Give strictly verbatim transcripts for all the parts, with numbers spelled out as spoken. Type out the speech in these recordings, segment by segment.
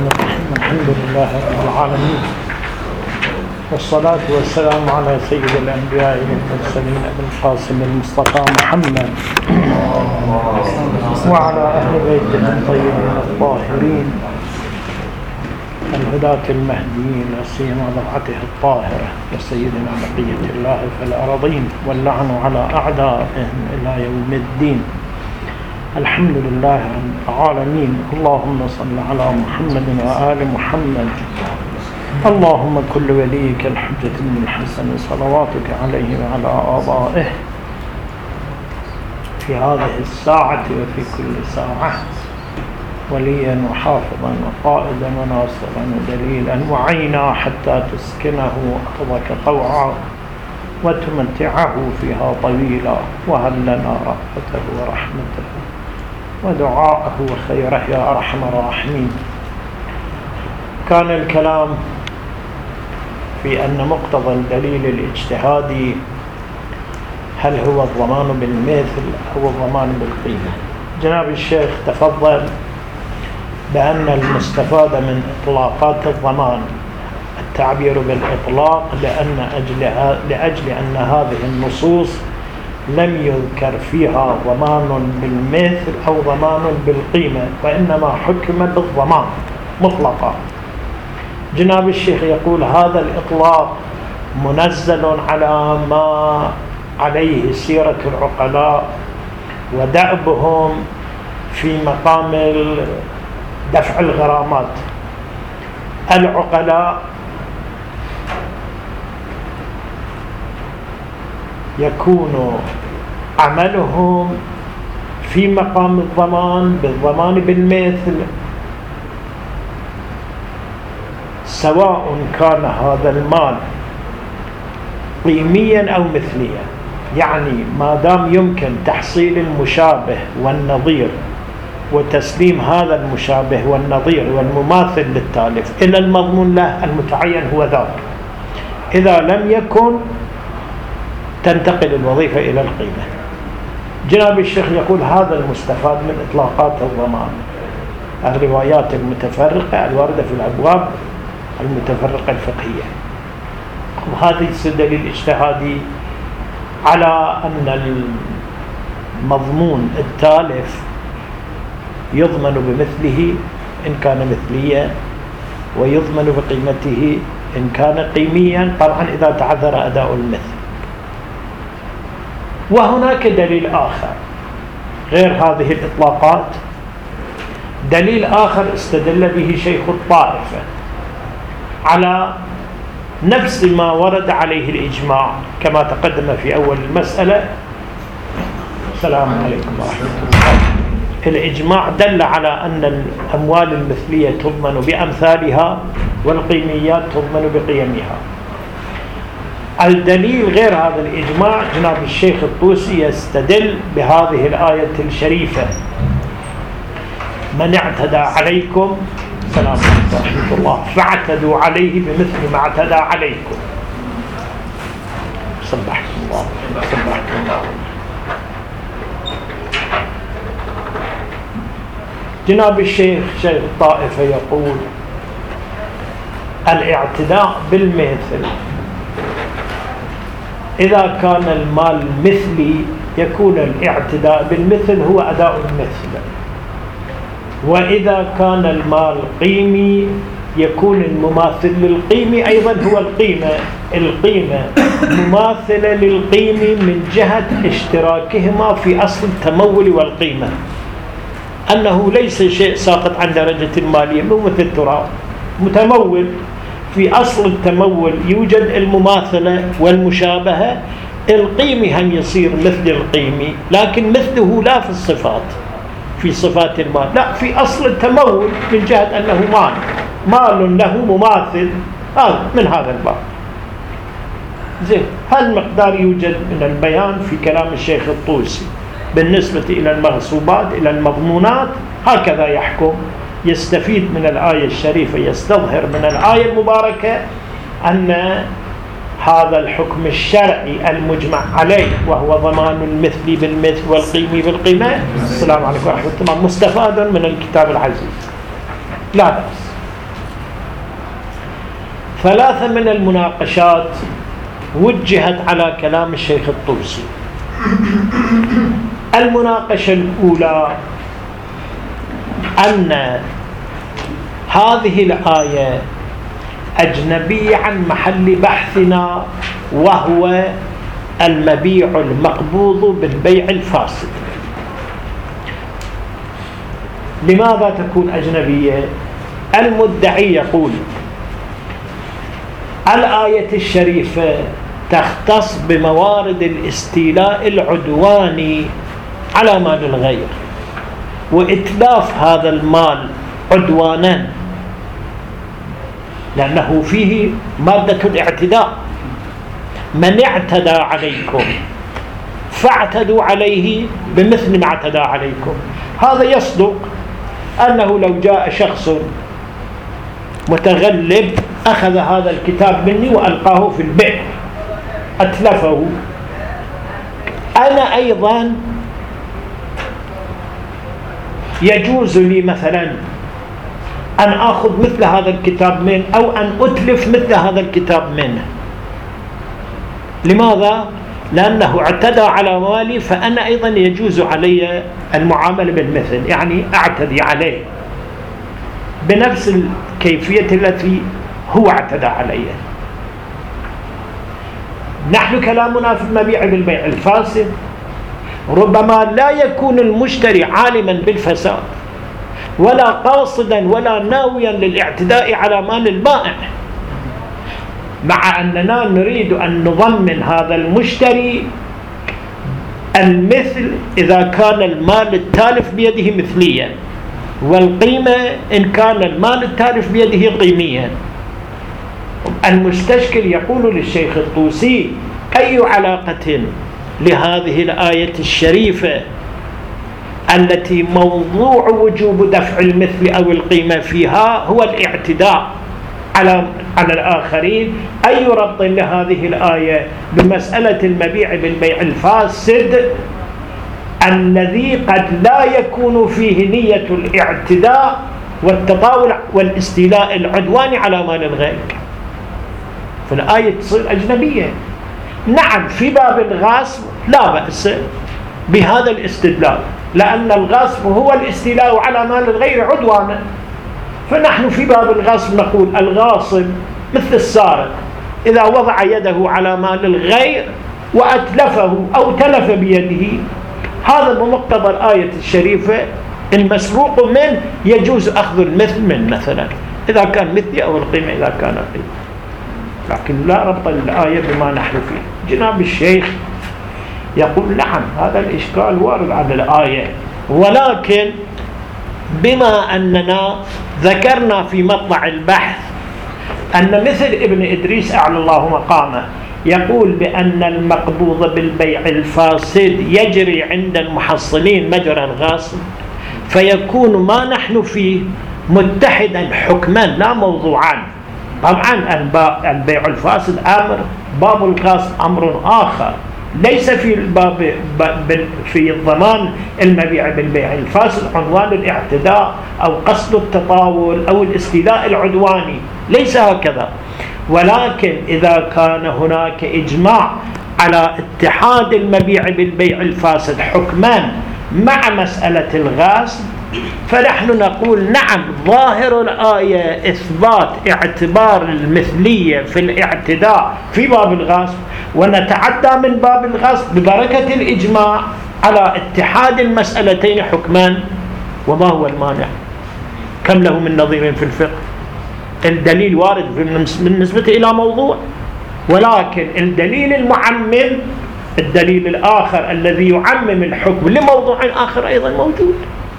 الرحمن الرحيم. الحمد لله رب العالمين، والصلاة والسلام على سيد الأنبياء والمرسلين أبي القاسم المصطفى محمد وعلى أهل بيته الطيبين الطاهرين الهداة المهديين، وسيما ضبعته الطاهرة وسيدنا بقية الله في الأرضين، واللعن على أعدائهم إلى يوم الدين. الحمد لله رب العالمين. اللهم صل على محمد وآل محمد. اللهم كل وليك الحجة بن الحسن صلواتك عليه وعلى آبائه في هذه الساعة وفي كل ساعة وليا وحافظا وقائدا وناصرا ودليلا وعينا حتى تسكنه أرضك طوعا وتمتعه فيها طويلا، وهل لنا رأفته ورحمته ودعاءه وخيره يا أرحم الراحمين. كان الكلام في أن مقتضى الدليل الاجتهادي هل هو الضمان بالمثل أو الضمان بالقيمة. جناب الشيخ تفضل بأن المستفاد من إطلاقات الضمان التعبير بالإطلاق لأن أجل لأجل أن هذه النصوص لم يذكر فيها ضمان بالمثل أو ضمان بالقيمة، وإنما حكم بالضمان مطلقا. جناب الشيخ يقول هذا الإطلاق منزل على ما عليه سيرة العقلاء ودأبهم في مقام دفع الغرامات. العقلاء يكون عملهم في مقام الضمان بالضمان بالمثل، سواء كان هذا المال قيميا أو مثليا، يعني ما دام يمكن تحصيل المشابه والنظير وتسليم هذا المشابه والنظير والمماثل للتالف إلى المضمون له المتعين هو ذاك. إذا لم يكن تنتقل الوظيفة إلى القيمة. جناب الشيخ يقول هذا المستفاد من إطلاقات الضمان الروايات المتفرقة الواردة في الأبواب المتفرقة الفقهية. وهذا الدليل الاجتهادي على أن المضمون التالف يضمن بمثله إن كان مثليا، ويضمن بقيمته إن كان قيميا، طبعا إذا تعذر أداء المثل. وهناك دليل آخر غير هذه الإطلاقات، دليل آخر استدل به شيخ الطائفة على نفس ما ورد عليه الإجماع كما تقدم في أول المسألة. السلام عليكم ورحمة الله. الإجماع دل على أن الأموال المثلية تضمن بأمثالها والقيميات تضمن بقيمها. الدليل غير هذا الإجماع جناب الشيخ الطوسي يستدل بهذه الآية الشريفة: من اعتدى عليكم السلام عليكم ورحمة الله فاعتدوا عليه بمثل ما اعتدى عليكم. صبحكم الله صبحكم الله. جناب الشيخ شيخ الطائفة يقول الاعتداء بالمثل إذا كان المال مثلي يكون الاعتداء بالمثل هو أداء المثل، وإذا كان المال قيمي يكون المماثل للقيمة أيضا هو القيمة. القيمة مماثلة للقيمة من جهة اشتراكهما في أصل التمول والقيمة، أنه ليس شيء ساقط عن درجة المالية، مو مثل التراب متمول. في أصل التمول يوجد المماثلة والمشابهة. القيمة هم يصير مثل القيمة، لكن مثله لا في الصفات، في صفات المال، لا في أصل التمول من جهة أنه مال مال له مماثل. هذا من هذا الباب. زين، هالمقدار يوجد من البيان في كلام الشيخ الطوسي بالنسبة إلى المغصوبات إلى المضمونات. هكذا يحكم، يستفيد من الآية الشريفة، يستظهر من الآية المباركة أن هذا الحكم الشرعي المجمع عليه وهو ضمان المثل بالمثل والقيمة بالقيمة. السلام عليكم ورحمة الله. مستفاد من الكتاب العزيز لا بأس. ثلاثة من المناقشات وجهت على كلام الشيخ الطوسي. المناقشة الأولى أن هذه الآية أجنبية عن محل بحثنا، وهو المبيع المقبوض بالبيع الفاسد. لماذا تكون أجنبية؟ المدعي يقول الآية الشريفة تختص بموارد الاستيلاء العدواني على مال الغير، وإتلاف هذا المال عدوانا لأنه فيه مادة الاعتداء. من اعتدى عليكم فاعتدوا عليه بمثل ما اعتدى عليكم. هذا يصدق أنه لو جاء شخص متغلب أخذ هذا الكتاب مني وألقاه في البئر أتلفه، أنا أيضا يجوز لي مثلا أن أخذ مثل هذا الكتاب منه أو أن أتلف مثل هذا الكتاب منه. لماذا؟ لأنه اعتدى على مالي، فأنا أيضا يجوز علي المعاملة بالمثل، يعني أعتدي عليه بنفس الكيفية التي هو اعتدى عليها. نحن كلامنا في المبيع بالبيع الفاسد ربما لا يكون المشتري عالما بالفساد ولا قاصدا ولا ناويا للاعتداء على مال البائع، مع أننا نريد أن نضمن هذا المشتري المثل إذا كان المال التالف بيده مثليا، والقيمة إن كان المال التالف بيده قيميا. المستشكل يقول للشيخ الطوسي: أي علاقة لهذه الآية الشريفة التي موضوع وجوب دفع المثل أو القيمة فيها هو الاعتداء على على الآخرين، أي ربط لهذه الآية بمسألة المبيع بالبيع الفاسد الذي قد لا يكون فيه نية الاعتداء والتطاول والاستيلاء العدواني على مال الغير؟ فالآية تصير أجنبية. نعم في باب الغصب لا بأس بهذا الاستدلال، لأن الغصب هو الاستيلاء على مال الغير عدوانا، فنحن في باب الغصب نقول الغاصب مثل السارق إذا وضع يده على مال الغير وأتلفه أو تلف بيده، هذا بمقتضى الآية الشريفة المسروق منه يجوز أخذ المثل من مثلا إذا كان مثلي أو القيمة إذا كان قيمة، لكن لا ربط الآية بما نحن فيه. جناب الشيخ يقول نعم هذا الإشكال وارد على الآية، ولكن بما أننا ذكرنا في مطلع البحث أن مثل ابن إدريس أعلى الله مقامه يقول بأن المقبوض بالبيع الفاسد يجري عند المحصلين مجرى الغاصب، فيكون ما نحن فيه متحدا حكما لا موضوعا. طبعا البيع الفاسد أمر، باب الغاصب أمر آخر، ليس في الباب في الضمان المبيع بالبيع الفاسد عنوان الاعتداء أو قصد التطاول أو الاستيلاء العدواني، ليس هكذا. ولكن إذا كان هناك إجماع على اتحاد المبيع بالبيع الفاسد حكمان مع مسألة الغاصب، فنحن نقول نعم ظاهر الآية إثبات اعتبار المثلية في الاعتداء في باب الغصب، ونتعدى من باب الغصب ببركة الإجماع على اتحاد المسألتين حكمان. وما هو المانع؟ كم له من نظير في الفقه؟ الدليل وارد بالنسبة إلى موضوع، ولكن الدليل المعمم، الدليل الآخر الذي يعمم الحكم لموضوع آخر أيضا موجود.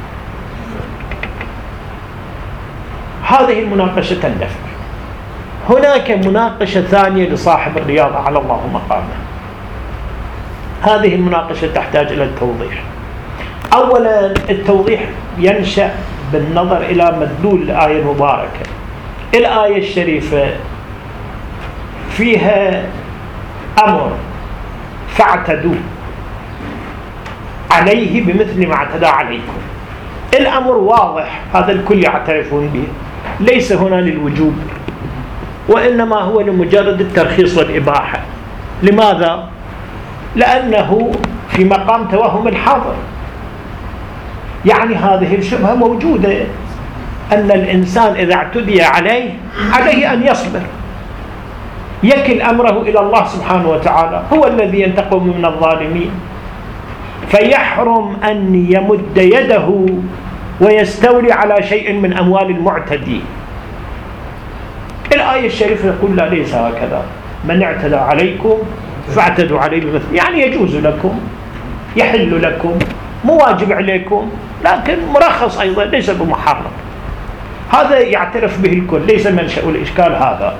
هذه المناقشة تندفع. هناك مناقشة ثانية لصاحب الرياضة على الله مقامه. هذه المناقشة تحتاج إلى التوضيح. أولا التوضيح ينشأ بالنظر إلى مدلول الآية المباركة. الآية الشريفة فيها أمر فاعتدوا عليه بمثل ما اعتدى عليكم. الأمر واضح، هذا الكل يعترفون به، ليس هنا للوجوب، وإنما هو لمجرد الترخيص والإباحة. لماذا؟ لأنه في مقام توهم الحاضر. يعني هذه الشبهة موجودة، أن الإنسان إذا اعتدي عليه عليه أن يصبر، يكل أمره إلى الله سبحانه وتعالى، هو الذي ينتقم من الظالمين، فيحرم أن يمد يده ويستولي على شيء من أموال المعتدي. الآية الشريفة تقول لا، ليس هكذا، من اعتدى عليكم فاعتدوا عليه بمثل، يعني يجوز لكم، يحل لكم، مو واجب عليكم، لكن مرخص أيضا، ليس بمحرم. هذا يعترف به الكل، ليس منشأ الإشكال هذا.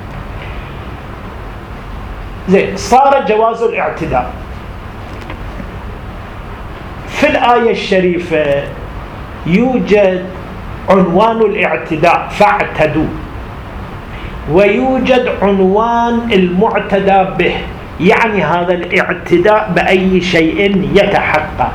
زين، صار جواز الاعتداء. في الآية الشريفة يوجد عنوان الاعتداء فاعتدوا، ويوجد عنوان المعتدى به، يعني هذا الاعتداء بأي شيء يتحقق.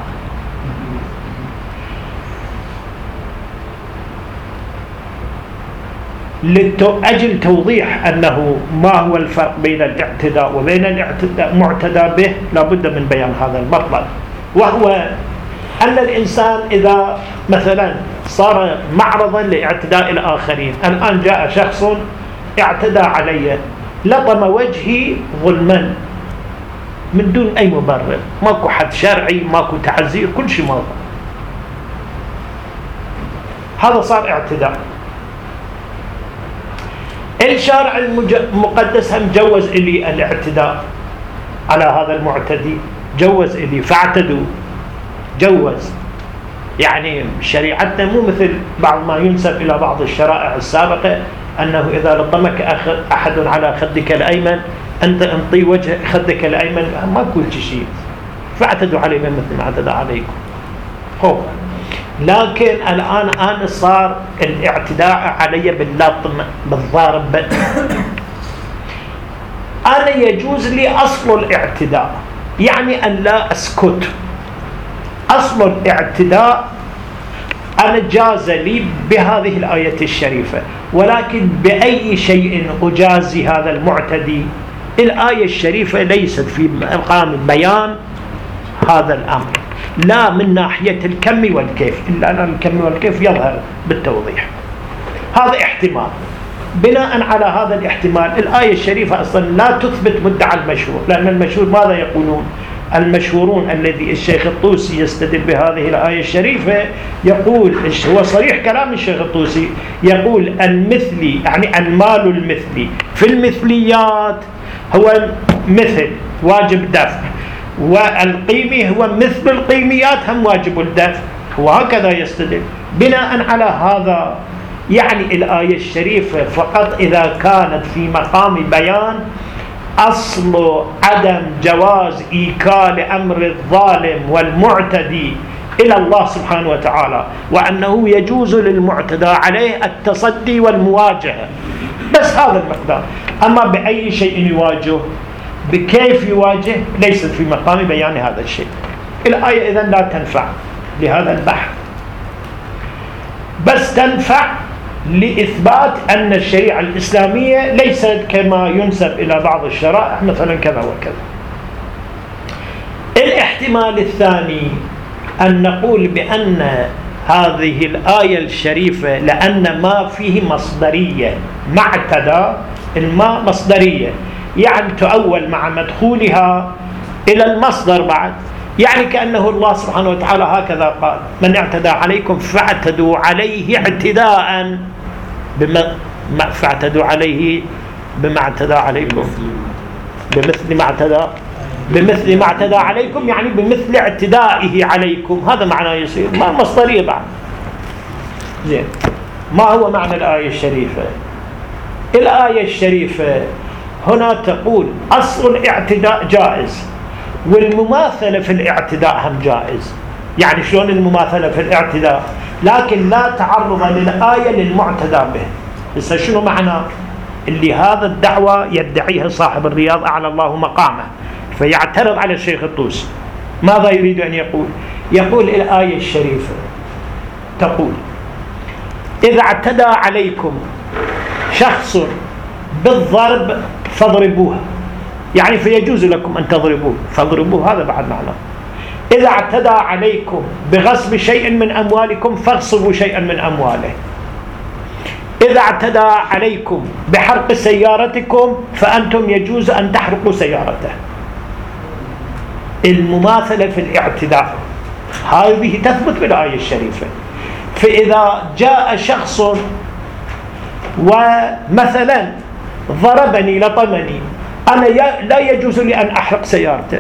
لأجل توضيح أنه ما هو الفرق بين الاعتداء وبين الاعتداء المعتدى به، لابد من بيان هذا المطلب، وهو أن الإنسان إذا مثلا صار معرضا لاعتداء الآخرين، الآن جاء شخص اعتدى علي، لطم وجهي ظلما من دون أي مبرر، ماكو حد شرعي، ماكو تعزير، كل شيء ماكو، هذا صار اعتداء. الشارع المقدس هم جوز إلي الاعتداء على هذا المعتدي، جوز إلي فاعتدوا، جوز. يعني شريعتنا مو مثل بعض ما ينسب إلى بعض الشرائع السابقة، أنه إذا لطمك أحد على خدك الأيمن أنت انطي وجه خدك الأيمن، ما كل شيء، فاعتدوا عليه مثل ما اعتدى عليكم. خوف. لكن الآن أنا صار الاعتداء علي باللطم بالضرب، أنا يجوز لي أصل الاعتداء، يعني أن لا أسكت. أصل الاعتداء أنا جاز لي بهذه الآية الشريفة، ولكن بأي شيء أجازي هذا المعتدي؟ الآية الشريفة ليست في مقام بيان هذا الأمر، لا من ناحية الكم والكيف، إلا أن الكم والكيف يظهر بالتوضيح. هذا احتمال. بناء على هذا الاحتمال الآية الشريفة أصلا لا تثبت مدعى المشهور، لأن المشهور ماذا يقولون؟ المشهورون الذي الشيخ الطوسي يستدل بهذه الآية الشريفة، يقول، هو صريح كلام الشيخ الطوسي، يقول المثلي يعني المال المثلي في المثليات هو مثل واجب دفع، والقيمي هو مثل القيميات هم واجب الدفع، وهكذا يستدل. بناء على هذا يعني الآية الشريفة فقط إذا كانت في مقام بيان أصل عدم جواز إيكال أمر الظالم والمعتدي إلى الله سبحانه وتعالى، وأنه يجوز للمعتدى عليه التصدي والمواجهة، بس هذا المقدار. أما بأي شيء يواجه، بكيف يواجه، ليست في مقام بيان هذا الشيء. الآية إذن لا تنفع لهذا البحث، بس تنفع لإثبات أن الشريعة الإسلامية ليست كما ينسب إلى بعض الشرائع مثلا كذا وكذا. الاحتمال الثاني أن نقول بأن هذه الآية الشريفة لأن ما فيه مصدرية، ما اعتدى الماء مصدرية، يعني تؤول مع مدخولها إلى المصدر بعد، يعني كأنه الله سبحانه وتعالى هكذا قال: من اعتدى عليكم فاعتدوا عليه اعتداء بما فاعتدوا عليه بما اعتدى عليكم بمثل ما اعتدى بمثل ما اعتدى عليكم، يعني بمثل اعتدائه عليكم، هذا معناه يصير ما مصدرية بعد. زين، ما هو معنى الآية الشريفة؟ الآية الشريفة هنا تقول أصل الاعتداء جائز، والمماثلة في الاعتداء هم جائز. يعني شلون المماثلة في الاعتداء؟ لكن لا تعرض للآية للمعتدى به. بس شنو معنى اللي هذا الدعوة يدعيها صاحب الرياض أعلى الله مقامه، فيعترض على الشيخ الطوسي؟ ماذا يريد أن يقول؟ يقول الآية الشريفة تقول: إذا اعتدى عليكم شخص بالضرب فاضربوه، يعني فيجوز لكم أن تضربوه فاضربوه، هذا بعد معناه. إذا اعتدى عليكم بغصب شيء من أموالكم فاغصبوا شيئا من أمواله. إذا اعتدى عليكم بحرق سيارتكم فأنتم يجوز أن تحرقوا سيارته. المماثلة في الاعتداء هذه تثبت بالآية الشريفة. فإذا جاء شخص ومثلا ضربني لطمني، أنا لا يجوز لي أن أحرق سيارته،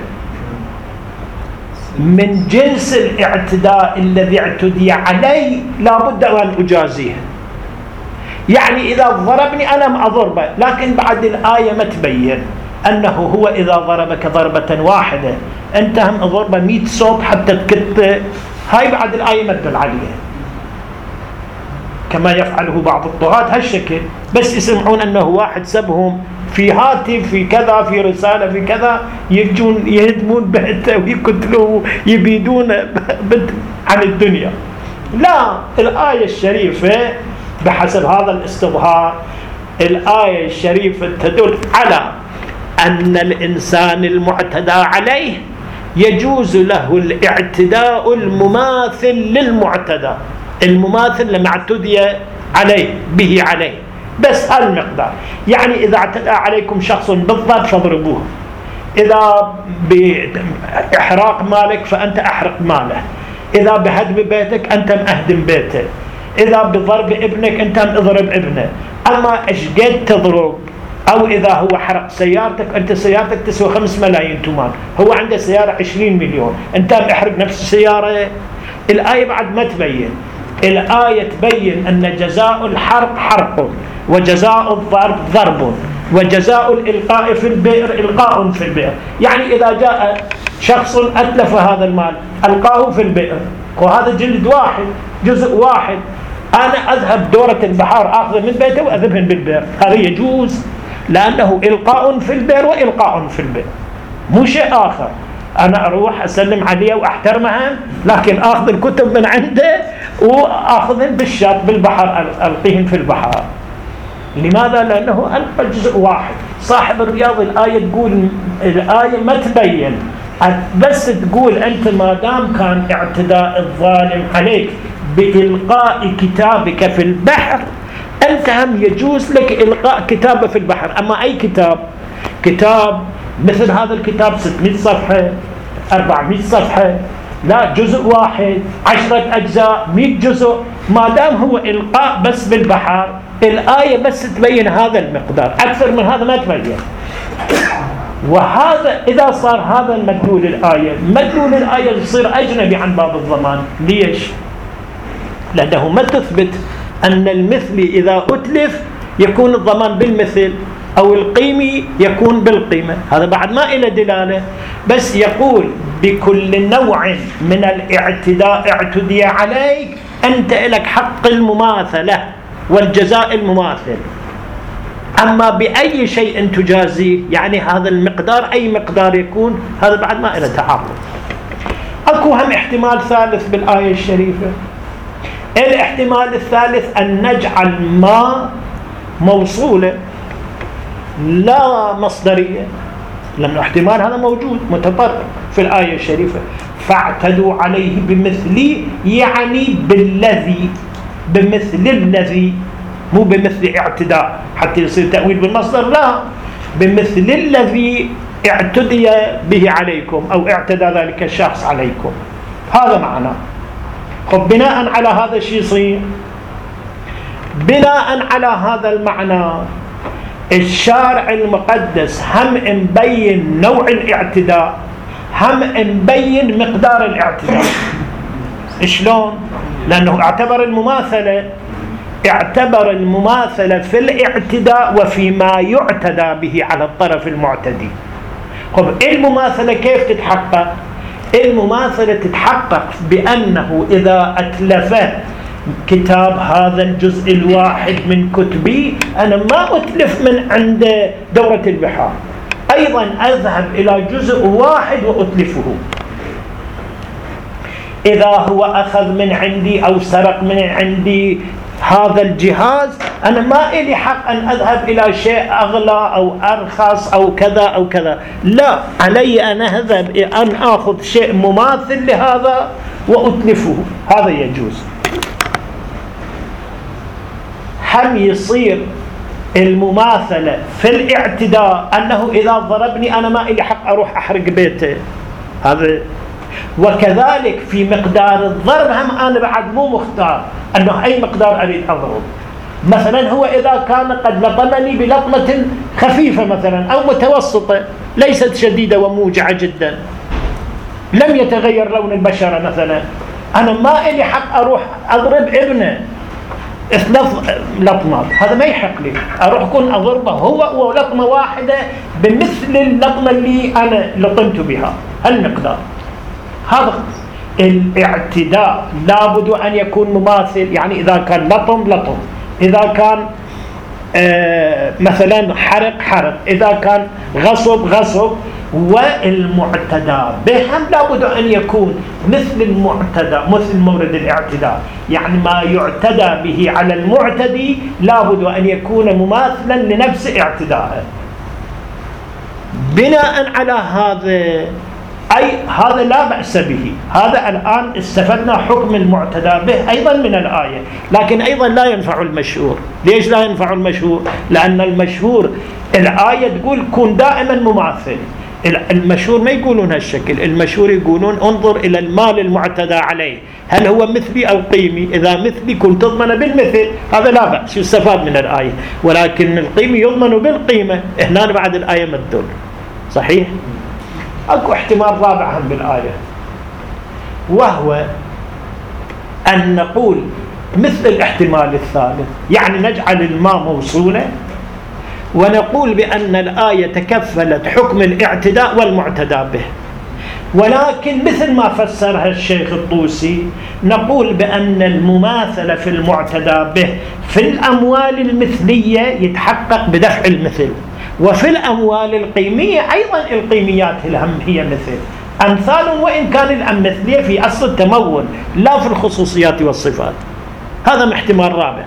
من جنس الاعتداء الذي اعتدي علي لا بد أن أجازيه. يعني إذا ضربني أنا ما أضربه، لكن بعد الآية ما تبين أنه هو إذا ضربك ضربة واحدة أنت هم ضربة مئة صوت حتى تكت، هاي بعد الآية ما تدل عليها، كما يفعله بعض الطغاة هالشكل، بس يسمعون أنه واحد سبهم في هاتف في كذا في رسالة في كذا يجون يهدمون بيته ويقتلوه يبيدون عن الدنيا. لا، الآية الشريفة بحسب هذا الاستظهار الآية الشريفة تدل على أن الإنسان المعتدى عليه يجوز له الاعتداء المماثل للمعتدى، المماثل لما اعتدي عليه به عليه، بس المقدار. يعني إذا اعتدى عليكم شخص بالضرب فاضربوه، إذا بإحراق مالك فأنت أحرق ماله، إذا بهدم بيتك أنت مهدم بيته، إذا بضرب ابنك أنت اضرب ابنه. أما أشقد تضرب، أو إذا هو حرق سيارتك، أنت سيارتك تسوى خمس ملايين تومان، هو عنده سيارة عشرين مليون، أنت محرق نفس السيارة. الآية بعد ما تبين، الآية تبين أن جزاء الحرق حرق، وجزاء الضرب ضرب، وجزاء الإلقاء في البئر إلقاء في البئر. يعني إذا جاء شخص أتلف هذا المال ألقاه في البئر، وهذا جلد واحد جزء واحد، أنا أذهب دورة البحار أخذ من بيته وأذهبهن بالبئر، هذا يجوز لأنه إلقاء في البئر وإلقاء في البئر، مو شيء آخر. أنا أروح أسلم عليه وأحترمها، لكن أخذ الكتب من عنده وأخذهن بالشاط بالبحر ألقيهن في البحر. لماذا؟ لأنه ألقى جزء واحد. صاحب الرياض الآية تقول، الآية ما تبين، بس تقول أنت ما دام كان اعتداء الظالم عليك بإلقاء كتابك في البحر، أنت هم يجوز لك إلقاء كتابه في البحر. أما أي كتاب، كتاب مثل هذا الكتاب ستمائة صفحة أربعمائة صفحة، لا جزء واحد عشرة أجزاء مئة جزء، ما دام هو إلقاء بس بالبحر، الآية بس تبين هذا المقدار، أكثر من هذا ما تبين. وهذا إذا صار هذا المدلول الآية، مدلول الآية يصير أجنبي عن باب الضمان. ليش؟ لأنه ما تثبت أن المثل إذا أتلف يكون الضمان بالمثل، أو القيمي يكون بالقيمة، هذا بعد ما إلى دلالة، بس يقول بكل نوع من الاعتداء اعتدي عليك أنت لك حق المماثلة والجزاء المماثل. أما بأي شيء تجازيه، يعني هذا المقدار أي مقدار يكون، هذا بعد ما إلى تعارض. أكو هم احتمال ثالث بالآية الشريفة. الاحتمال الثالث أن نجعل ما موصولة لا مصدرية، لأن احتمال هذا موجود متطرق في الآية الشريفة. فاعتدوا عليه بمثلي، يعني بالذي، بمثل الذي، مو بمثل اعتداء حتى يصير تأويل بالمصدر، لا، بمثل الذي اعتدي به عليكم أو اعتدى ذلك الشخص عليكم، هذا معناه. خب بناء على هذا الشيء يصير، بناء على هذا المعنى الشارع المقدس هم مبين نوع الاعتداء، هم مبين مقدار الاعتداء. شلون؟ لأنه اعتبر المماثلة اعتبر المماثلة في الاعتداء وفيما يعتدى به على الطرف المعتدي. خب المماثلة كيف تتحقق؟ المماثلة تتحقق بأنه إذا أتلف كتاب هذا الجزء الواحد من كتبي، أنا ما أتلف من عند دورة البحار، أيضا أذهب إلى جزء واحد وأتلفه. إذا هو أخذ من عندي أو سرق من عندي هذا الجهاز أنا ما إلي حق أن أذهب إلى شيء أغلى أو أرخص أو كذا أو كذا، لا، علي أن أذهب أن أخذ شيء مماثل لهذا وأتلفه، هذا يجوز. هل يصير المماثلة في الاعتداء أنه إذا ضربني أنا ما إلي حق أروح أحرق بيته؟ هذا. وكذلك في مقدار الضرب هم أنا بعد مو مختار أنه أي مقدار أريد أضرب. مثلا هو إذا كان قد لطمني بلطمة خفيفة مثلا أو متوسطة ليست شديدة وموجعة جدا، لم يتغير لون البشرة مثلا، أنا ما إلي حق أروح أضرب ابنه ثلاث لطمات، هذا ما يحق لي أروح أكون أضربه هو ولطمة واحدة بمثل اللطمة اللي أنا لطمت بها المقدار. هذا الاعتداء لابد أن يكون مماثل، يعني إذا كان لطم لطم، إذا كان آه مثلا حرق حرق، إذا كان غصب غصب. والمعتدى بهم لابد أن يكون مثل المعتدى، مثل مورد الاعتداء، يعني ما يعتدى به على المعتدي لابد أن يكون مماثلا لنفس اعتداءه. بناء على هذا أي هذا لا بأس به، هذا الآن استفدنا حكم المعتدى به أيضا من الآية، لكن أيضا لا ينفع المشهور. ليش لا ينفع المشهور؟ لأن المشهور الآية تقول كن دائما مماثل، المشهور ما يقولون هالشكل، المشهور يقولون انظر إلى المال المعتدى عليه هل هو مثلي أو قيمي، إذا مثلي كنت تضمن بالمثل، هذا لا بأس يستفاد من الآية، ولكن القيمي يضمن بالقيمة، هنا بعد الآية ما تدل. صحيح؟ أكو احتمال رابع هم بالآية، وهو أن نقول مثل الاحتمال الثالث، يعني نجعل الماء موصولة ونقول بأن الآية تكفلت حكم الاعتداء والمعتدى به، ولكن مثل ما فسرها الشيخ الطوسي نقول بأن المماثلة في المعتدى به في الأموال المثلية يتحقق بدفع المثل، وفي الأموال القيمية أيضا القيميات الهم هي مثل أمثال، وإن كان الأمثلية في أصل التمول لا في الخصوصيات والصفات. هذا احتمال رابع.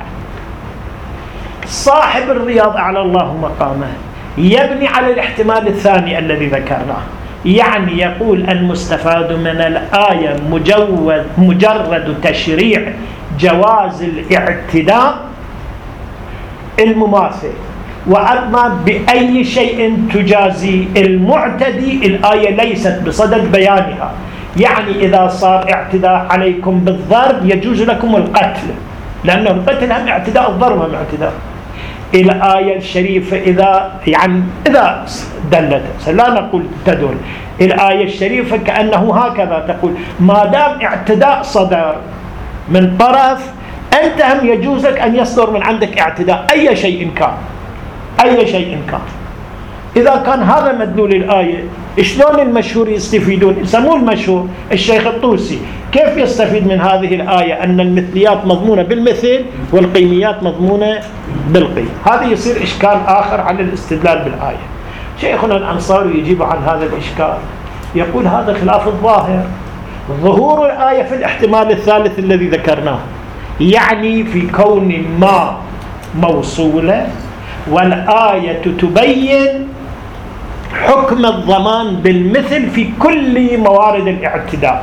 صاحب الرياض أعلى الله مقامه يبني على الاحتمال الثاني الذي ذكرناه، يعني يقول المستفاد من الآية مجود مجرد تشريع جواز الاعتداء المماثل، وأما بأي شيء تجازي المعتدي الآية ليست بصدد بيانها، يعني إذا صار اعتداء عليكم بالضرب يجوز لكم القتل، لأنه القتل هم اعتداء، الضرب هم اعتداء. الآية الشريفة إذا يعني إذا دلت، لا نقول تدل، الآية الشريفة كأنه هكذا تقول ما دام اعتداء صدر من طرف أنت هم يجوزك أن يصدر من عندك اعتداء أي شيء كان، أي شيء كان. إذا كان هذا مدلول الآية، شلون المشهور يستفيدون؟ يسموه المشهور الشيخ الطوسي كيف يستفيد من هذه الآية أن المثليات مضمونة بالمثل والقيميات مضمونة بالقيم؟ هذا يصير إشكال آخر على الاستدلال بالآية. شيخنا الأنصاري يجيب عن هذا الإشكال، يقول هذا خلاف الظاهر، ظهور الآية في الاحتمال الثالث الذي ذكرناه، يعني في كون ما موصولة والآية تبين حكم الضمان بالمثل في كل موارد الاعتداء.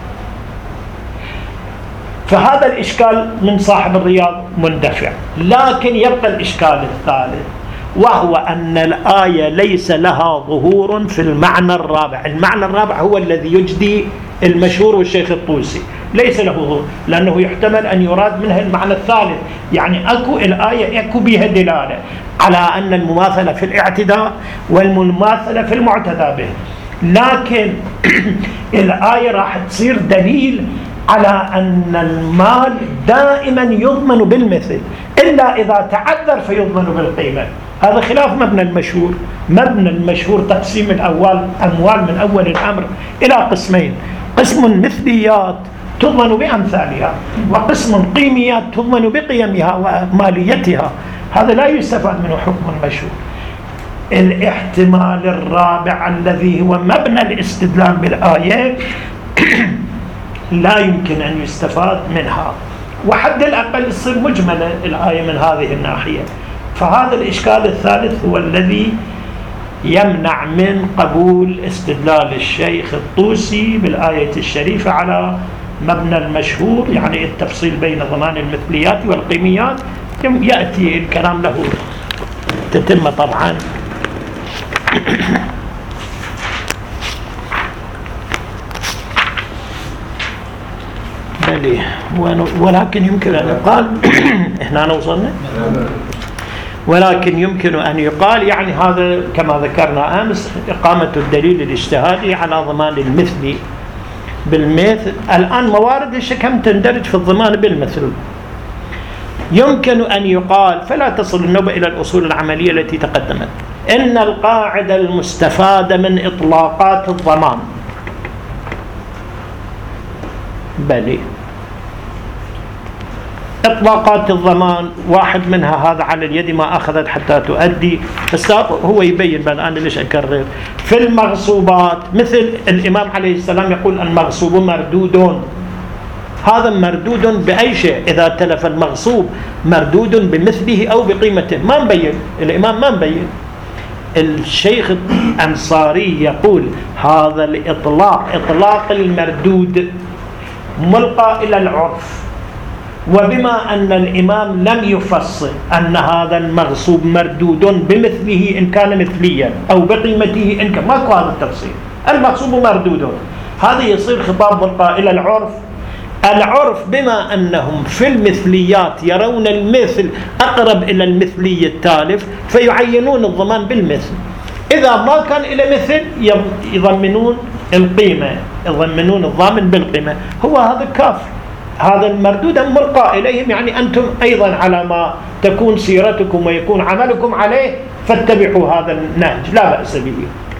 فهذا الإشكال من صاحب الرياض مندفع، لكن يبقى الإشكال الثالث، وهو أن الآية ليس لها ظهور في المعنى الرابع. المعنى الرابع هو الذي يجدي المشهور والشيخ الطوسي، ليس له ظهور، لأنه يحتمل أن يراد منها المعنى الثالث، يعني أكو الآية أكو بها دلالة على أن المماثلة في الاعتداء والمماثلة في المعتدى به، لكن الآية راح تصير دليل على أن المال دائما يضمن بالمثل إلا إذا تعذر فيضمن بالقيمة. هذا خلاف مبنى المشهور. مبنى المشهور تقسيم الأموال أموال من أول الأمر إلى قسمين، قسم مثليات تضمن بأمثالها، وقسم قيميات تضمن بقيمها وماليتها. هذا لا يستفاد منه حكم المشهور. الاحتمال الرابع الذي هو مبنى الاستدلال بالآية لا يمكن أن يستفاد منها، وحد الأقل تصير مجملة الآية من هذه الناحية. فهذا الإشكال الثالث هو الذي يمنع من قبول استدلال الشيخ الطوسي بالآية الشريفة على مبنى المشهور، يعني التفصيل بين ضمان المثليات والقيميات. يأتي الكلام له تتم طبعا. بلي ولكن يمكن أن يقال هنا وصلنا، ولكن يمكن أن يقال يعني هذا كما ذكرنا أمس إقامة الدليل الاجتهادي على ضمان المثل بالمثل. الآن موارد الشكم تندرج في الضمان بالمثل. يمكن أن يقال فلا تصل النوبة إلى الأصول العملية التي تقدمت، إن القاعدة المستفادة من إطلاقات الضمان بلي إطلاقات الضمان واحد منها هذا على اليد ما أخذت حتى تؤدي. بس هو يبين بل أنا ليش أكرر في المغصوبات، مثل الإمام عليه السلام يقول المغصوب مردود. هذا مردود بأي شيء، إذا تلف المغصوب مردود بمثله أو بقيمته. ما مبين الإمام، ما مبين. الشيخ الأنصاري يقول هذا الإطلاق إطلاق المردود ملقى إلى العرف، وبما أن الإمام لم يفصل أن هذا المغصوب مردود بمثله إن كان مثليا أو بقيمته إن كان، ماكو هذا التفصيل، المغصوب مردود، هذا يصير خطاب ملقى إلى العرف. العرف بما أنهم في المثليات يرون المثل أقرب إلى المثلي التالف فيعينون الضمان بالمثل. إذا ما كان إلى مثل يضمنون القيمة، يضمنون الضامن بالقيمة. هو هذا كافر، هذا المردود ملقى إليهم، يعني أنتم أيضا على ما تكون سيرتكم ويكون عملكم عليه فاتبعوا هذا النهج لا بأس به.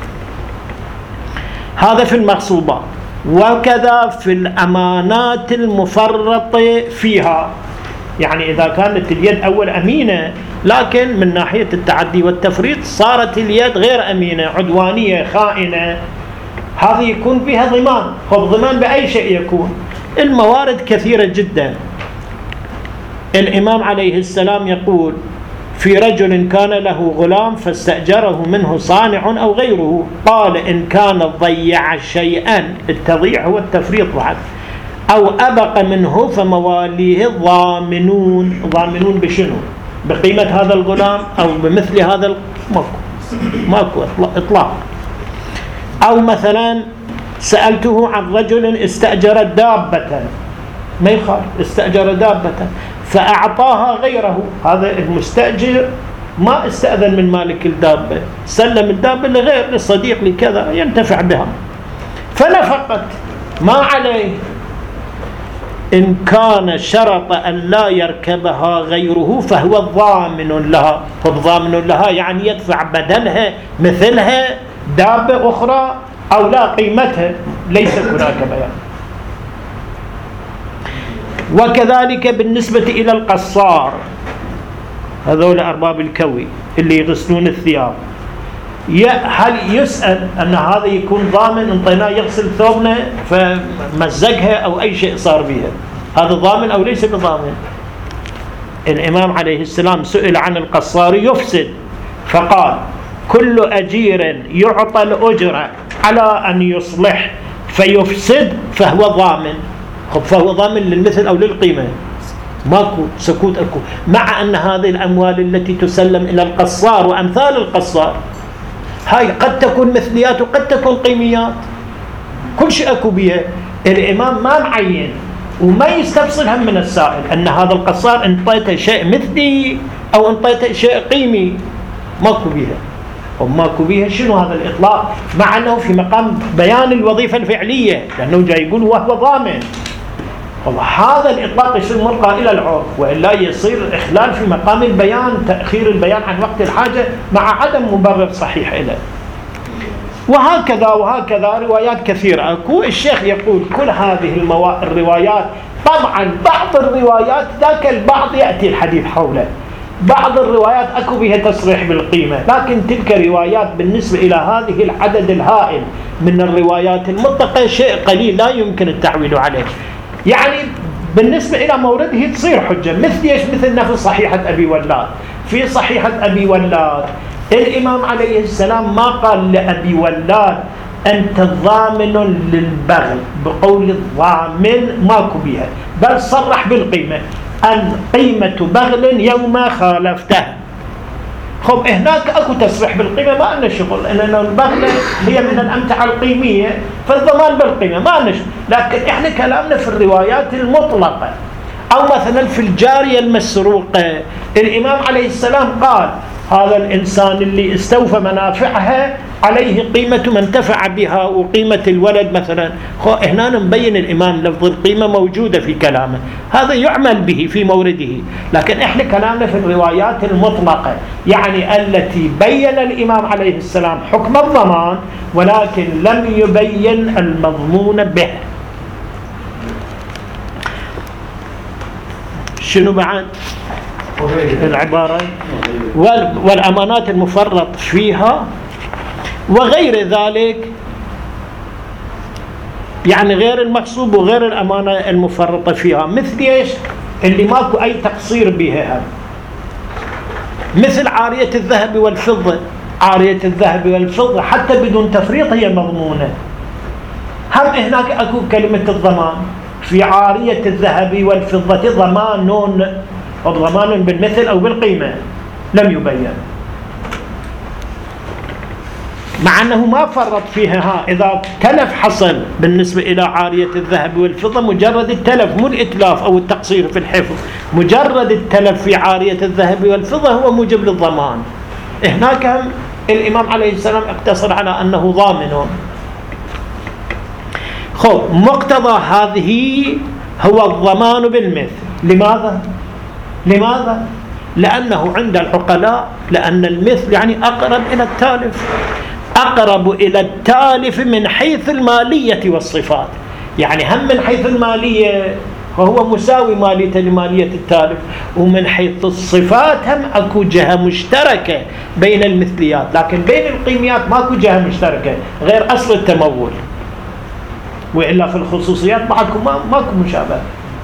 هذا في المغصوبات. وكذا في الأمانات المفرط فيها، يعني إذا كانت اليد أول أمينة لكن من ناحية التعدي والتفريط صارت اليد غير أمينة، عدوانية، خائنة، هذه يكون بها ضمان. هو ضمان بأي شيء يكون. الموارد كثيرة جدا. الإمام عليه السلام يقول في رجل كان له غلام فاستأجره منه صانع أو غيره، قال إن كان ضيع شيئا، التضييع هو التفريط بعد، أو أبق منه فمواليه ضامنون. ضامنون بشنو؟ بقيمة هذا الغلام أو بمثل هذا؟ ماكو ماكو إطلاق. أو مثلا سألته عن رجل استأجر دابة، ما يخالف، استأجر دابة فأعطاها غيره، هذا المستأجر ما استأذن من مالك الدابة، سلم الدابة لغير، للصديق لكذا ينتفع بها، فنفقت ما عليه. إن كان شرط أن لا يركبها غيره فهو ضامن لها. فالضامن لها يعني يدفع بدلها مثلها دابة أخرى أو لا قيمتها، ليس هناك بيان. وكذلك بالنسبة إلى القصار، هذول أرباب الكوي اللي يغسلون الثياب، هل يسأل أن هذا يكون ضامن؟ انطيناه يغسل ثوبنا فمزقها أو أي شيء صار بها، هذا ضامن أو ليس بضامن؟ الإمام عليه السلام سئل عن القصار يفسد فقال كل أجير يعطى الأجرة على أن يصلح فيفسد فهو ضامن. فهو ضامن للمثل أو للقيمة، ماكو سكوت أكو. مع أن هذه الأموال التي تسلم إلى القصار وأمثال القصار هاي قد تكون مثليات وقد تكون قيميات، كل شيء أكو بها. الإمام ما معين وما يستفصل هم من السائل أن هذا القصار انطيته شيء مثلي أو انطيته شيء قيمي، ماكو بها. وماكو بها شنو هذا الإطلاق؟ مع أنه في مقام بيان الوظيفة الفعلية، لأنه جاي يقول وهو ضامن. هذا الإطلاق يصير ملقى إلى العرف، وإلا يصير إخلال في مقام البيان، تأخير البيان عن وقت الحاجة مع عدم مبرر صحيح له. وهكذا وهكذا روايات كثيرة أكو. الشيخ يقول كل هذه الموا... الروايات، طبعا بعض الروايات ذاك البعض يأتي الحديث حوله، بعض الروايات أكو بها تصريح بالقيمة، لكن تلك روايات بالنسبة إلى هذه العدد الهائل من الروايات المطلقة شيء قليل لا يمكن التعويل عليه. يعني بالنسبة إلى مورده تصير حجة. مثل إيش؟ مثل نفس صحيحة أبي ولاد. في صحيحة أبي ولاد الإمام عليه السلام ما قال لأبي ولاد أنت ضامن للبغل بقول الضامن ماكو بها، بل صرح بالقيمة أن قيمة بغل يوم خالفته. خب هناك أكو تصريح بالقيمة ما لنا شغل، لأن البغلة هي من الأمتعة القيمية فالضمان بالقيمة ما لنا شغل. لكن إحنا كلامنا في الروايات المطلقة، أو مثلا في الجارية المسروقة الإمام عليه السلام قال هذا الإنسان اللي استوفى منافعها عليه قيمة من انتفع بها وقيمة الولد مثلا. هنا نبين الإمام لفظ القيمة موجودة في كلامه، هذا يعمل به في مورده. لكن إحنا كلامنا في الروايات المطلقة، يعني التي بين الإمام عليه السلام حكم الضمان ولكن لم يبين المضمون به. شنو بعد العبارة؟ والأمانات المفرط فيها وغير ذلك، يعني غير المغصوب وغير الأمانة المفرطة فيها. مثل إيش؟ اللي ماكو أي تقصير بها، مثل عارية الذهب والفضة. عارية الذهب والفضة حتى بدون تفريط هي مضمونة. هم هناك أكو كلمة الضمان في عارية الذهب والفضة، ضمان ضمان بالمثل أو بالقيمة لم يبين، مع أنه ما فرط فيها. ها إذا تلف حصل بالنسبة إلى عارية الذهب والفضة، مجرد التلف مو الإتلاف أو التقصير في الحفظ، مجرد التلف في عارية الذهب والفضة هو موجب للضمان. هناك الإمام عليه السلام اقتصر على أنه ضامن. خب مقتضى هذه هو الضمان بالمثل. لماذا؟ لماذا؟ لأنه عند العقلاء لأن المثل يعني أقرب إلى التالف، أقرب إلى التالف من حيث المالية والصفات. يعني هم من حيث المالية فهو مساوي مالية لمالية التالف، ومن حيث الصفات هم أكو جهة مشتركة بين المثليات، لكن بين القيميات ماكو جهة مشتركة غير أصل التمول، وإلا في الخصوصيات بعدكم ماكو مشابه.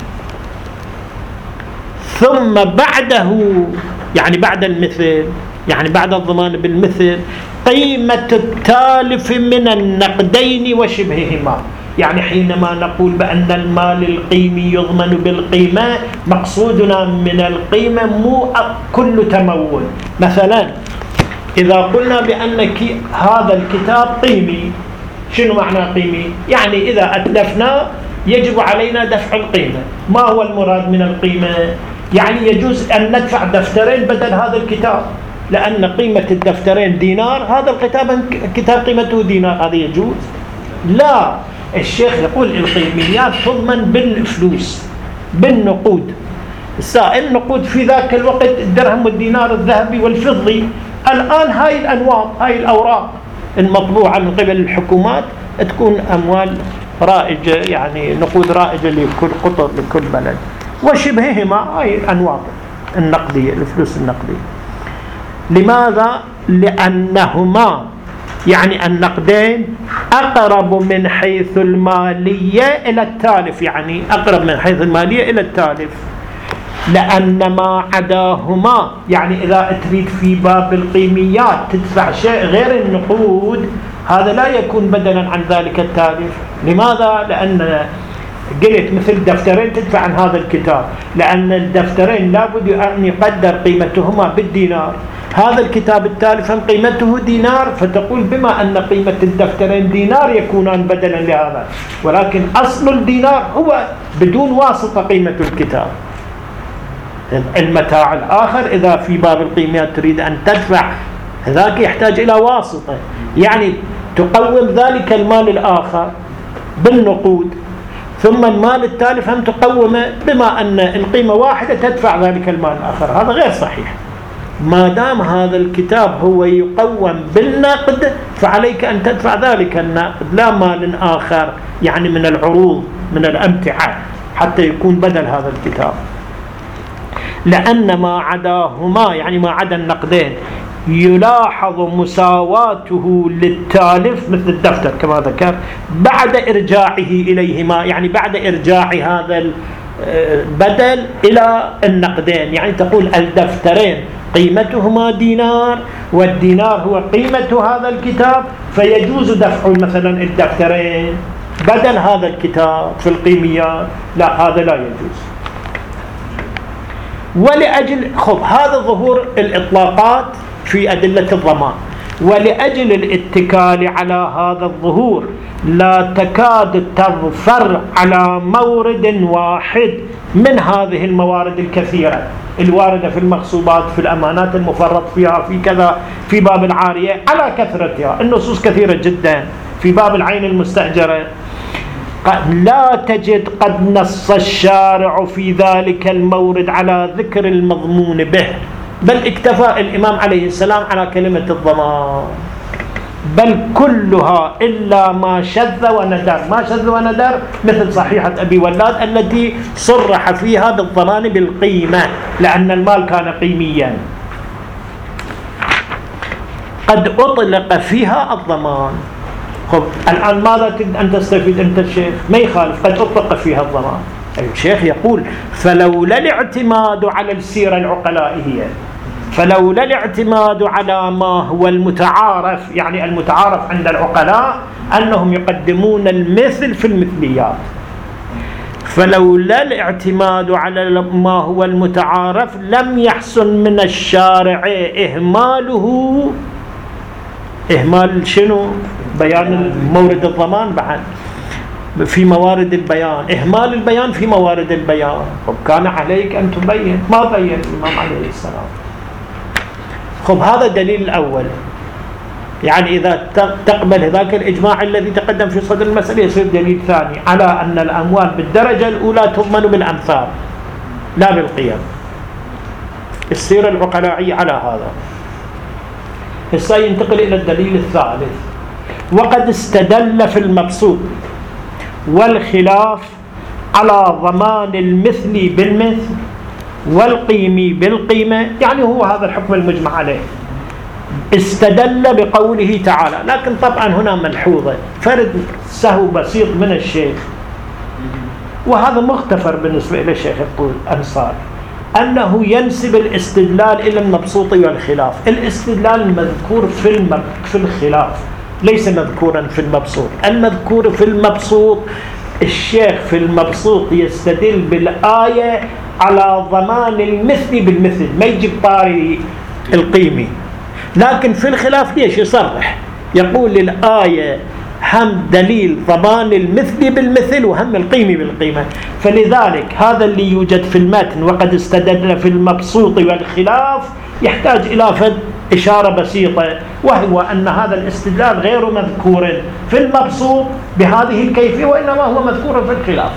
ثم بعده يعني بعد المثل، يعني بعد الضمان بالمثل، قيمة التالف من النقدين وشبههما. يعني حينما نقول بأن المال القيمي يضمن بالقيمة، مقصودنا من القيمة مو كل تمول. مثلا إذا قلنا بأن هذا الكتاب قيمي، شنو معنى قيمي؟ يعني إذا أتلفنا يجب علينا دفع القيمة. ما هو المراد من القيمة؟ يعني يجوز أن ندفع دفترين بدل هذا الكتاب، لأن قيمة الدفترين دينار، هذا الكتاب كتاب قيمته دينار، هذا يجوز؟ لا، الشيخ يقول القيميات تضمن بالفلوس بالنقود. النقود في ذاك الوقت الدرهم والدينار الذهبي والفضي. الآن هاي الأنواط، هاي الأوراق المطبوعة من قبل الحكومات تكون أموال رائجة، يعني نقود رائجة لكل قطر لكل بلد، وشبههما هاي الأنواط النقدية، الفلوس النقدية. لماذا؟ لأنهما يعني النقدين أقرب من حيث المالية إلى التالف، يعني أقرب من حيث المالية إلى التالف. لأن ما عداهما، يعني إذا تريد في باب القيميات تدفع شيء غير النقود، هذا لا يكون بدلا عن ذلك التالف. لماذا؟ لأن قلت مثل دفترين تدفع عن هذا الكتاب، لأن الدفترين لابد أن يقدر قيمتهما بالدينار، هذا الكتاب التالف هم قيمته دينار، فتقول بما أن قيمة الدفترين دينار يكونان بدلا لهذا، ولكن أصل الدينار هو بدون واسطة قيمة الكتاب. المتاع الآخر إذا في باب القيميات تريد أن تدفع، ذاك يحتاج إلى واسطة، يعني تقوم ذلك المال الآخر بالنقود، ثم المال التالف هم تقومه بما أن القيمة واحدة تدفع ذلك المال الآخر. هذا غير صحيح. ما دام هذا الكتاب هو يقوم بالنقد فعليك أن تدفع ذلك النقد، لا مال آخر يعني من العروض من الأمتعة حتى يكون بدل هذا الكتاب. لأن ما عداهما يعني ما عدا النقدين يلاحظ مساواته للتالف مثل الدفتر كما ذكر بعد إرجاعه إليهما، يعني بعد إرجاع هذا بدل إلى النقدين، يعني تقول الدفترين قيمتهما دينار والدينار هو قيمة هذا الكتاب، فيجوز دفع مثلا الدفترين بدل هذا الكتاب في القيميات. لا، هذا لا يجوز. ولأجل خب هذا ظهور الإطلاقات في أدلة الضمان، ولأجل الاتكال على هذا الظهور لا تكاد تظفر على مورد واحد من هذه الموارد الكثيرة الواردة في المغصوبات، في الأمانات المفرط فيها، في كذا، في باب العارية على كثرتها، النصوص كثيرة جدا، في باب العين المستأجرة لا تجد قد نص الشارع في ذلك المورد على ذكر المضمون به، بل اكتفى الإمام عليه السلام على كلمة الضمان، بل كلها إلا ما شذ وندر. ما شذ وندر مثل صحيحة أبي ولاد التي صرح فيها بالضمان بالقيمة لأن المال كان قيميا، قد أطلق فيها الضمان. خب الآن ماذا تريد أن تستفيد أنت الشيخ؟ ما يخالف، قد أطلق فيها الضمان. الشيخ يقول فلولا الاعتماد على السيرة العقلائية، فلولا الاعتماد على ما هو المتعارف، يعني المتعارف عند العقلاء أنهم يقدمون المثل في المثليات، فلولا الاعتماد على ما هو المتعارف لم يحسن من الشارع إهماله. إهمال شنو؟ بيان مورد الضمان بعد في موارد البيان، إهمال البيان في موارد البيان. خب كان عليك أن تبين، ما بين الإمام عليه السلام. خب هذا الدليل الأول، يعني إذا تقبل ذاك الإجماع الذي تقدم في صدر المسألة يصير دليل ثاني على أن الأموال بالدرجة الأولى تضمن بالأمثال لا بالقيم. السيرة العقلائية على هذا. هسه ينتقل إلى الدليل الثالث، وقد استدل في المبسوط والخلاف على ضمان المثل بالمثل والقيمي بالقيمة، يعني هو هذا الحكم المجمع عليه. استدل بقوله تعالى، لكن طبعا هنا ملحوظة فرد سهو بسيط من الشيخ، وهذا مغتفر بالنسبة إلى الشيخ الأنصاري، أنه ينسب الاستدلال إلى المبسوط والخلاف. الاستدلال المذكور في في الخلاف ليس مذكورا في المبسوط. المذكور في المبسوط الشيخ في المبسوط يستدل بالآية على ضمان المثل بالمثل، ما يجيب طاري القيمي. لكن في الخلاف ليش يصرح يقول الآية هم دليل ضمان المثل بالمثل وهم القيمي بالقيمة. فلذلك هذا اللي يوجد في المتن وقد استدل في المبسوط والخلاف يحتاج إلى فد إشارة بسيطة، وهو أن هذا الاستدلال غير مذكور في المبسوط بهذه الكيفية، وإنما هو مذكور في الخلاف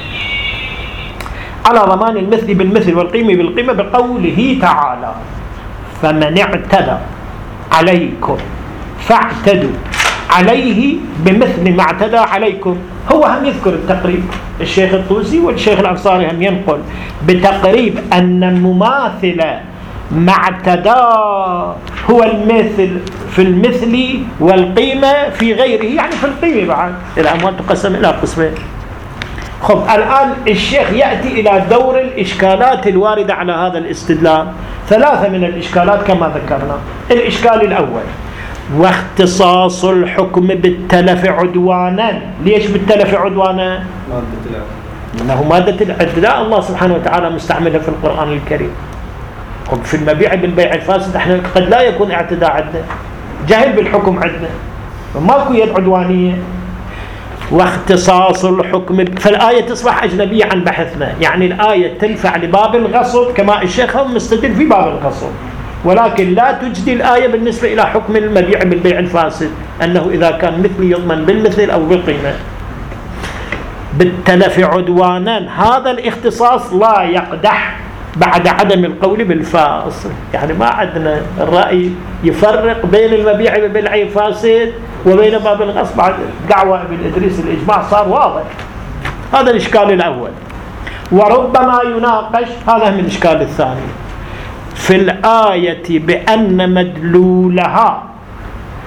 على ضمان المثل بالمثل والقيمة بالقيمة بقوله تعالى فمن اعتدى عليكم فاعتدوا عليه بمثل ما اعتدى عليكم. هو هم يذكر التقريب، الشيخ الطوسي والشيخ الأنصاري هم ينقل بتقريب أن المماثل ما اعتدى هو المثل في المثل والقيمة في غيره، يعني في القيمة بعد الأموال تقسم إلى قسمين. خب الآن الشيخ يأتي إلى دور الإشكالات الواردة على هذا الاستدلال. ثلاثة من الإشكالات كما ذكرنا. الإشكال الأول واختصاص الحكم بالتلف عدوانا. ليش بالتلف عدوانا؟ إنه مادة الاعتداء الله سبحانه وتعالى مستعملها في القرآن الكريم. خب في المبيع بالبيع الفاسد احنا قد لا يكون اعتداء عندنا، جهل بالحكم عندنا، ماكو يد عدوانية. واختصاص الحكم، فالآية تصبح أجنبية عن بحثنا، يعني الآية تنفع لباب الغصب كما الشيخ هم مستدل في باب الغصب، ولكن لا تجدي الآية بالنسبة إلى حكم المبيع بالبيع الفاسد أنه إذا كان مثل يضمن بالمثل أو بالقيمة. بالتلف عدوانا هذا الاختصاص لا يقدح بعد عدم القول بالفاصل، يعني ما عندنا الرأي يفرق بين المبيع بالبيع الفاسد وبين باب الغصب. بعد دعوة ابن إدريس الإجماع صار واضح. هذا الإشكال الأول. وربما يناقش، هذا من الإشكال الثاني، في الآية بأن مدلولها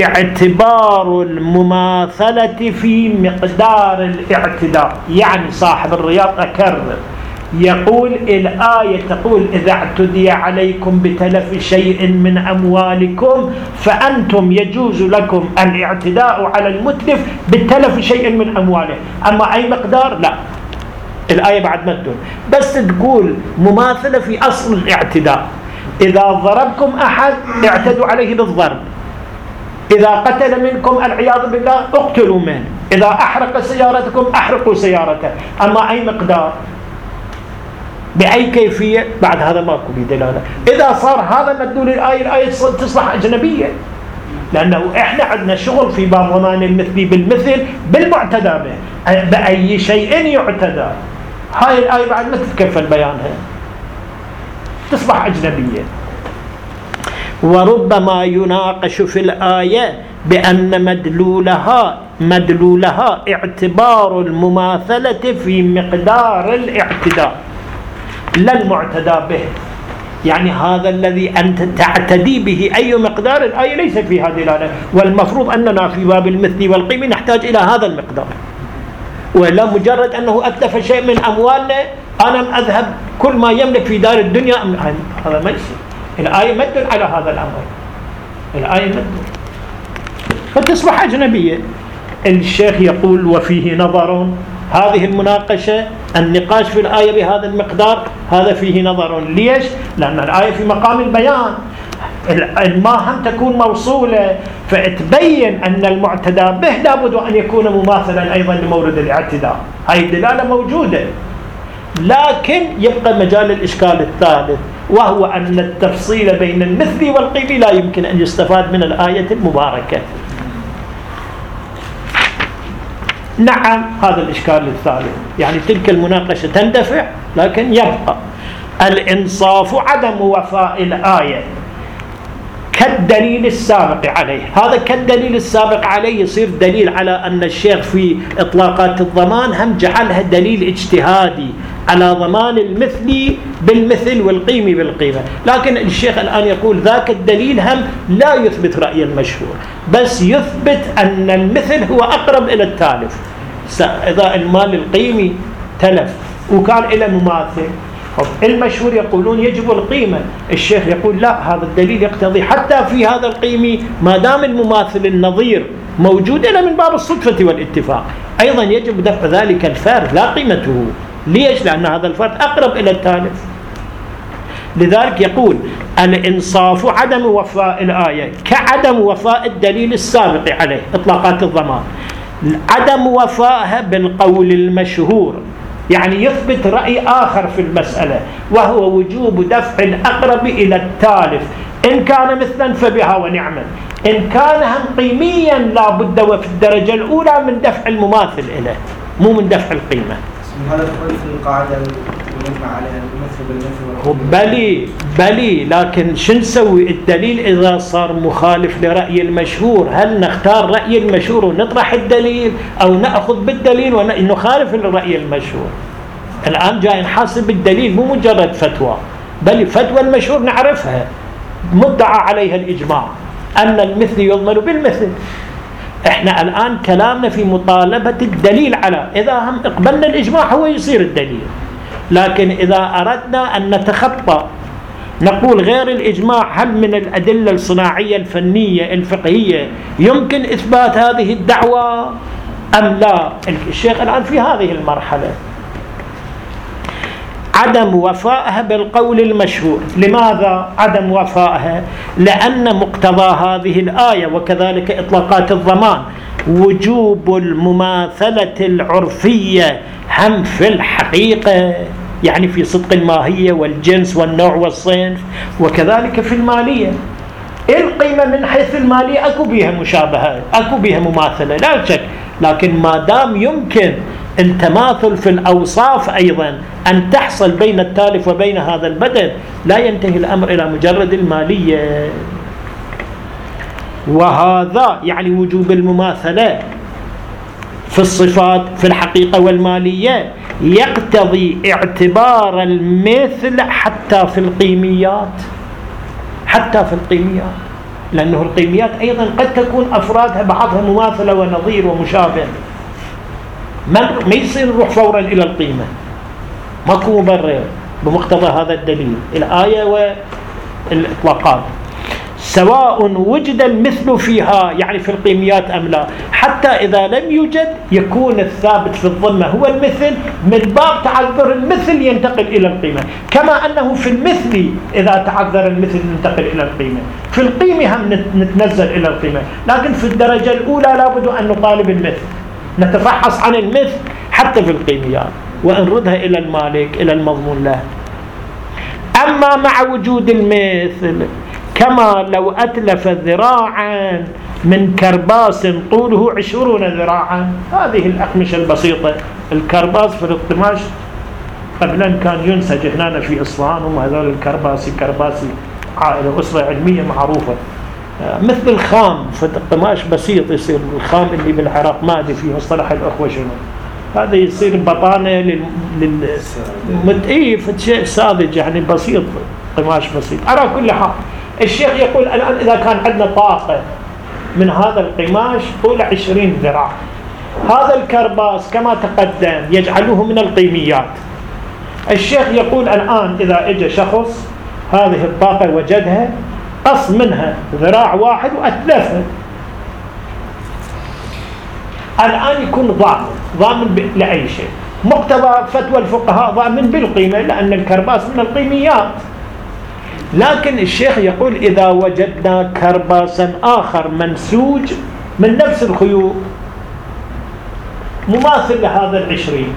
اعتبار المماثلة في مقدار الاعتداء. يعني صاحب الرياض أكرر يقول الآية تقول إذا اعتدي عليكم بتلف شيء من أموالكم فأنتم يجوز لكم الاعتداء على المتلف بتلف شيء من أمواله، أما أي مقدار لا، الآية بعد ما تدون، بس تقول مماثلة في أصل الاعتداء. إذا ضربكم أحد اعتدوا عليه بالضرب، إذا قتل منكم العياذ بالله اقتلوا منه، إذا أحرق سيارتكم أحرقوا سيارته، أما أي مقدار بأي كيفية بعد هذا ماكو بدلالة. إذا صار هذا مدلول الآية، الآية تصلح أجنبية، لأنه إحنا عندنا شغل في باب ضمان المثل بالمثل بالمعتدى به، بأي شيء يعتدى. هاي الآية بعد ما تتكفل بيانها، تصبح أجنبية. وربما يناقش في الآية بأن مدلولها مدلولها اعتبار المماثلة في مقدار الاعتداء لا المعتدى به، يعني هذا الذي أنت تعتدي به أي مقدار، الآية ليس فيها دلالة، والمفروض أننا في باب المثل والقيمة نحتاج إلى هذا المقدار، ولا مجرد أنه أتلف شيء من أموالنا أنا أذهب كل ما يملك في دار الدنيا، هذا ما يصير. الآية ما تدل على هذا الأمر، الآية ما تدل، فتصبح أجنبية. الشيخ يقول وفيه نظر، هذه المناقشة النقاش في الآية بهذا المقدار هذا فيه نظر. ليش؟ لأن الآية في مقام البيان، ما هم تكون موصولة فتبين أن المعتدى به لابد أن يكون مماثلا أيضا لمورد الاعتداء، هاي الدلالة موجودة، لكن يبقى مجال الإشكال الثالث، وهو أن التفصيل بين المثل والقيم لا يمكن أن يستفاد من الآية المباركة. نعم هذا الإشكال الثالث، يعني تلك المناقشة تندفع، لكن يبقى الإنصاف عدم وفاء الآية كالدليل السابق عليه. هذا كالدليل السابق عليه يصير دليل على أن الشيخ في إطلاقات الضمان هم جعلها دليل اجتهادي على ضمان المثل بالمثل والقيم بالقيمة، لكن الشيخ الآن يقول ذاك الدليل هم لا يثبت رأي المشهور، بس يثبت أن المثل هو أقرب إلى التالف. إذا المال القيمي تلف وكان إلى مماثل، المشهور يقولون يجب القيمة، الشيخ يقول لا، هذا الدليل يقتضي حتى في هذا القيمي ما دام المماثل النظير موجود إلا من باب الصدفة والاتفاق، أيضا يجب دفع ذلك الفرد لا قيمته. ليش؟ لأن هذا الفرد أقرب إلى التالف. لذلك يقول الإنصاف عدم وفاء الآية كعدم وفاء الدليل السابق عليه إطلاقات الضمان، عدم وفائها بالقول المشهور، يعني يثبت رأي آخر في المسألة، وهو وجوب دفع الأقرب إلى التالف، إن كان مثلا فبها ونعما، إن كان هم قيميا لا بد وفي الدرجة الأولى من دفع المماثل إليه، مو من دفع القيمة. هذا في القاعدة المجمع عليها المثل بالمثل. بلي بلي لكن شو نسوي؟ الدليل إذا صار مخالف لرأي المشهور، هل نختار رأي المشهور ونطرح الدليل، أو نأخذ بالدليل ونخالف الرأي المشهور؟ الآن جاي نحاسب الدليل، مو مجرد فتوى، بل فتوى المشهور نعرفها مدعى عليها الإجماع أن المثل يضمن بالمثل. احنا الآن كلامنا في مطالبة الدليل على، إذا هم اقبلنا الإجماع هو يصير الدليل، لكن إذا أردنا أن نتخطى نقول غير الإجماع، هل من الأدلة الصناعية الفنية الفقهية يمكن إثبات هذه الدعوة أم لا؟ الشيخ الآن في هذه المرحلة عدم وفائها بالقول المشهور. لماذا عدم وفائها؟ لأن مقتضى هذه الآية وكذلك إطلاقات الضمان وجوب المماثلة العرفية هم في الحقيقة، يعني في صدق الماهية والجنس والنوع والصنف، وكذلك في المالية. القيمة من حيث المالية أكو بها مشابهة، أكو بها مماثلة لا شك، لكن ما دام يمكن التماثل في الأوصاف أيضا أن تحصل بين التالف وبين هذا البدل، لا ينتهي الأمر إلى مجرد المالية. وهذا يعني وجوب المماثلة في الصفات في الحقيقة والمالية يقتضي اعتبار المثل حتى في القيميات، حتى في القيميات. لأنه القيميات أيضا قد تكون أفرادها بعضها مماثلة ونظير ومشابه، ما يصير نروح فورا إلى القيمة، ماكو مبرر بمقتضى هذا الدليل الآية والإطلاقات، سواء وجد المثل فيها يعني في القيميات أم لا، حتى إذا لم يوجد يكون الثابت في الضمة هو المثل، من باب تعذر المثل ينتقل إلى القيمة، كما أنه في المثل إذا تعذر المثل ينتقل إلى القيمة، في القيمة هم نتنزل إلى القيمة، لكن في الدرجة الأولى لابد أن نطالب المثل، نتفحص عن المثل حتى في القيميات ونردها إلى المالك إلى المضمون له. أما مع وجود المثل كما لو أتلف ذراعا من كرباس طوله عشرون ذراعا، هذه الأقمشة البسيطة، الكرباس في القماش قبلا كان ينسج هنا في إصفهان، هم هذول الكرباسي، كرباسي عائلة أسرة علمية معروفة، مثل الخام في القماش بسيط يصير، الخام اللي بالعراق ما أدري فيه مصطلح الأخوة شنو، هذا يصير بطانة لل للمتئيف شيء ساذج يعني بسيط، قماش بسيط. على كل حال الشيخ يقول الآن إذا كان عندنا طاقة من هذا القماش طول عشرين ذراع، هذا الكرباس كما تقدم يجعله من القيميات. الشيخ يقول الآن إذا اجى شخص هذه الطاقة وجدها قص منها ذراع واحد وأتلفها، الآن يكون ضامن ضامن لأي شيء، مقتضى فتوى الفقهاء ضامن بالقيمة لأن الكرباس من القيميات. لكن الشيخ يقول إذا وجدنا كرباسا آخر منسوج من نفس الخيوط مماثل لهذا العشرين،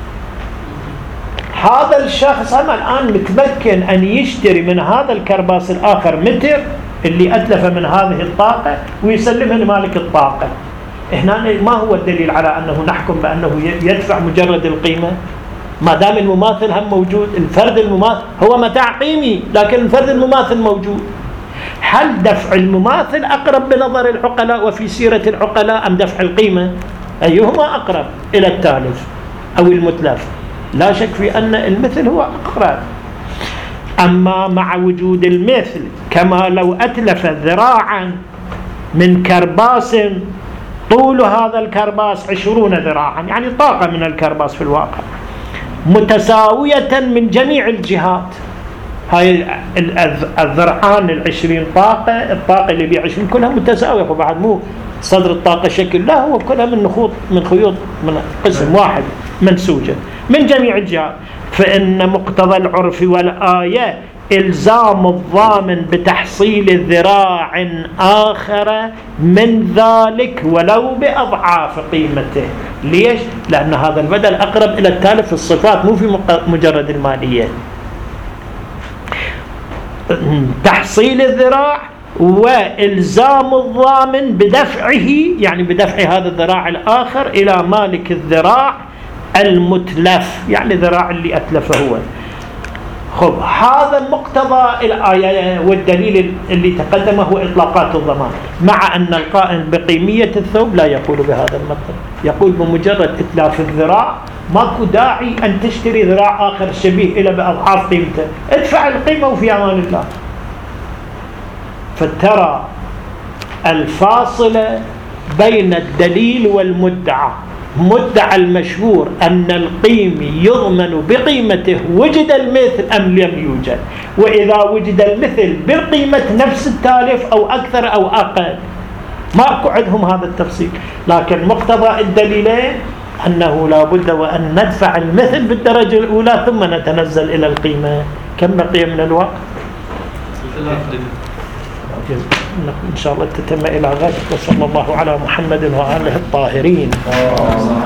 هذا الشخص هم الآن متمكن أن يشتري من هذا الكرباس الآخر متر اللي أتلف من هذه الطاقة ويسلمها لمالك الطاقة. هنا ما هو الدليل على أنه نحكم بأنه يدفع مجرد القيمة ما دام المماثل هم موجود؟ الفرد المماثل هو متاع قيمي لكن الفرد المماثل موجود. هل دفع المماثل أقرب بنظر العقلاء وفي سيرة العقلاء أم دفع القيمة؟ أيهما أقرب إلى التالف أو المتلف؟ لا شك في أن المثل هو أقرب. أما مع وجود المثل كما لو أتلف ذراعا من كرباس طول هذا الكرباس عشرون ذراعا، يعني طاقة من الكرباس في الواقع متساوية من جميع الجهات، هاي الذرعان العشرين طاقة، الطاقة اللي بعشرين كلها متساوية، وبعد مو صدر الطاقة شكل، لا هو كلها من خيوط من خيوط من قسم واحد منسوجة من جميع الجهات. فإن مقتضى العرف والآية إلزام الضامن بتحصيل ذراع آخر من ذلك ولو بأضعاف قيمته. ليش؟ لأن هذا البدل أقرب إلى التالف في الصفات مو في مجرد المالية. تحصيل الذراع وإلزام الضامن بدفعه، يعني بدفع هذا الذراع الآخر إلى مالك الذراع المتلف، يعني ذراع اللي أتلفه هو. خب هذا مقتضى الآية والدليل اللي تقدم هو إطلاقات الضمان، مع أن القائل بقيمية الثوب لا يقول بهذا المطلب، يقول بمجرد إتلاف الذراع ماكو داعي أن تشتري ذراع آخر شبيه إلى بأضعاف قيمته، ادفع القيمة وفي أمان الله. فترى الفاصلة بين الدليل والمدعى. مدعى المشهور أن القيم يضمن بقيمته وجد المثل أم لم يوجد، وإذا وجد المثل بقيمة نفس التالف أو أكثر أو أقل ما أكو عندهم هذا التفصيل. لكن مقتضى الدليلين أنه لا بد وأن ندفع المثل بالدرجة الأولى ثم نتنزل إلى القيمة. كم بقي من الوقت؟ إن شاء الله تتم إلى غد. وصلى الله على محمد وآله الطاهرين.